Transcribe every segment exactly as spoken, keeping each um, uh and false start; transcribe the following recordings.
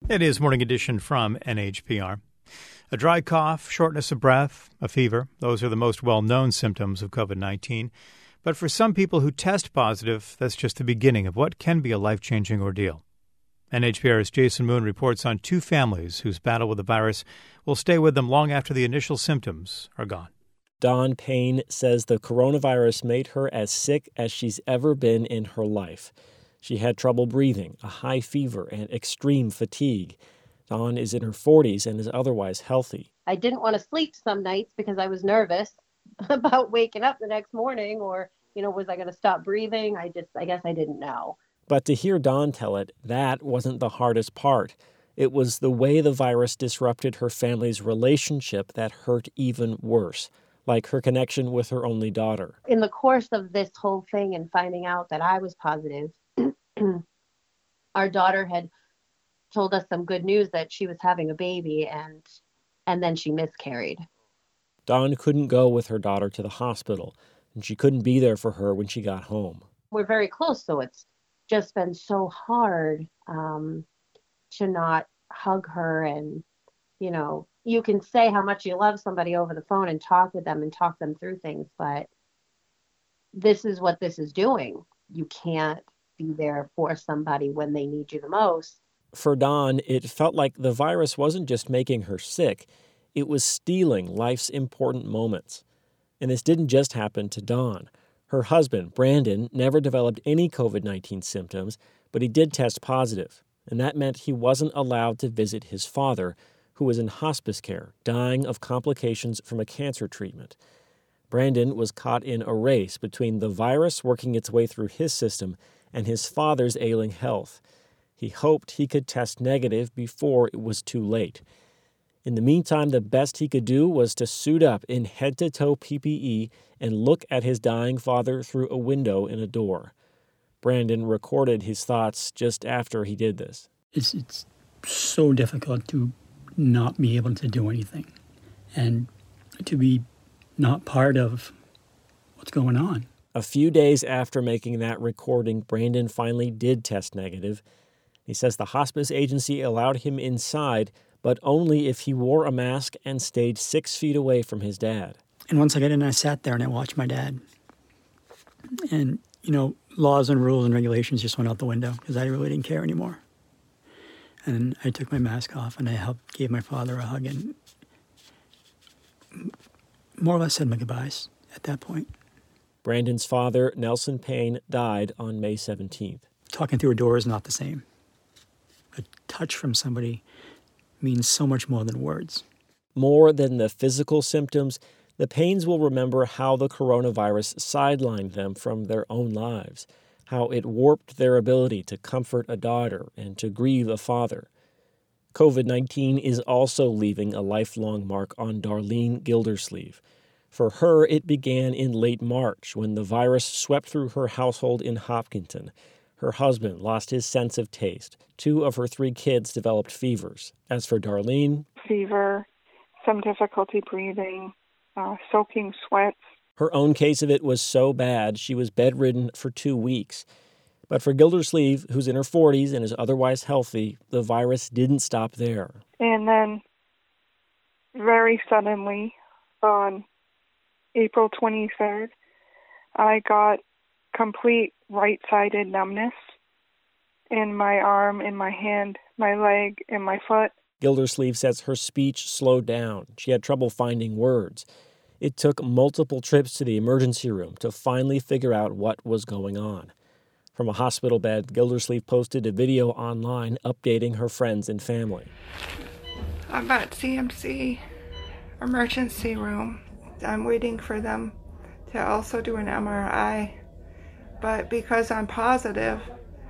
It is Morning Edition from N H P R. A dry cough, shortness of breath, a fever, those are the most well-known symptoms of covid nineteen. But for some people who test positive, that's just the beginning of what can be a life-changing ordeal. N H P R's Jason Moon reports on two families whose battle with the virus will stay with them long after the initial symptoms are gone. Dawn Payne says the coronavirus made her as sick as she's ever been in her life. She had trouble breathing, a high fever, and extreme fatigue. Dawn is in her forties and is otherwise healthy. I didn't want to sleep some nights because I was nervous about waking up the next morning or, you know, was I going to stop breathing? I just, I guess I didn't know. But to hear Dawn tell it, that wasn't the hardest part. It was the way the virus disrupted her family's relationship that hurt even worse, like her connection with her only daughter. In the course of this whole thing and finding out that I was positive, our daughter had told us some good news that she was having a baby, and and then she miscarried. Dawn couldn't go with her daughter to the hospital, and she couldn't be there for her when she got home. We're very close, so it's just been so hard um, to not hug her. And, you know, you can say how much you love somebody over the phone and talk with them and talk them through things, but this is what this is doing. You can't be there for somebody when they need you the most. For Dawn, it felt like the virus wasn't just making her sick, it was stealing life's important moments. And this didn't just happen to Dawn. Her husband, Brandon, never developed any covid nineteen symptoms, but he did test positive, and that meant he wasn't allowed to visit his father, who was in hospice care, dying of complications from a cancer treatment. Brandon was caught in a race between the virus working its way through his system and his father's ailing health. He hoped he could test negative before it was too late. In the meantime, the best he could do was to suit up in head-to-toe P P E and look at his dying father through a window in a door. Brandon recorded his thoughts just after he did this. It's, it's so difficult to not be able to do anything and to be not part of what's going on. A few days after making that recording, Brandon finally did test negative. He says the hospice agency allowed him inside, but only if he wore a mask and stayed six feet away from his dad. And once I got in, I sat there and I watched my dad. And, you know, laws and rules and regulations just went out the window because I really didn't care anymore. And I took my mask off and I helped, gave my father a hug and more or less said my goodbyes at that point. Brandon's father, Nelson Payne, died on May seventeenth. Talking through a door is not the same. A touch from somebody means so much more than words. More than the physical symptoms, the Paynes will remember how the coronavirus sidelined them from their own lives, how it warped their ability to comfort a daughter and to grieve a father. covid nineteen is also leaving a lifelong mark on Darlene Gildersleeve. For her, it began in late March when the virus swept through her household in Hopkinton. Her husband lost his sense of taste. Two of her three kids developed fevers. As for Darlene, fever, some difficulty breathing, uh, soaking sweats. Her own case of it was so bad she was bedridden for two weeks. But for Gildersleeve, who's in her forties and is otherwise healthy, the virus didn't stop there. And then, very suddenly, on April twenty-third, I got complete right-sided numbness in my arm, in my hand, my leg, and my foot. Gildersleeve says her speech slowed down. She had trouble finding words. It took multiple trips to the emergency room to finally figure out what was going on. From a hospital bed, Gildersleeve posted a video online updating her friends and family. I'm at C M C emergency room. I'm waiting for them to also do an M R I. But because I'm positive,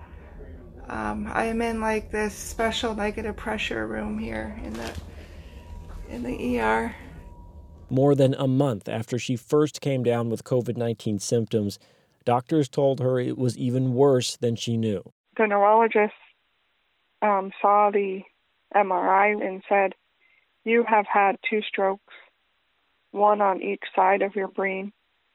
um, I am in like this special negative pressure room here in the in the E R. More than a month after she first came down with covid nineteen symptoms, doctors told her it was even worse than she knew. The neurologist um, saw the M R I and said, "You have had two strokes, one on each side of your brain."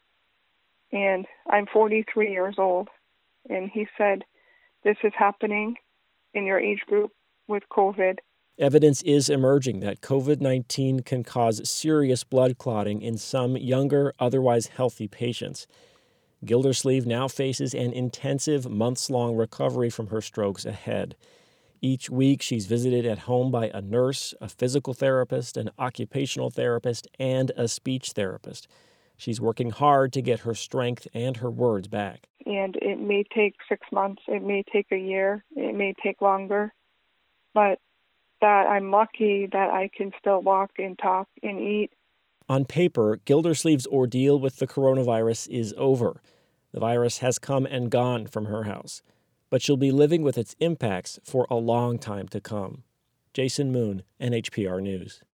And I'm forty-three years old. And he said, "This is happening in your age group with COVID. Evidence is emerging that COVID nineteen can cause serious blood clotting in some younger, otherwise healthy patients. Gildersleeve now faces an intensive, months-long recovery from her strokes ahead. Each week, she's visited at home by a nurse, a physical therapist, an occupational therapist, and a speech therapist. She's working hard to get her strength and her words back. And it may take six months, it may take a year, it may take longer, but that I'm lucky that I can still walk and talk and eat. On paper, Gildersleeve's ordeal with the coronavirus is over. The virus has come and gone from her house, but she'll be living with its impacts for a long time to come. Jason Moon, N H P R News.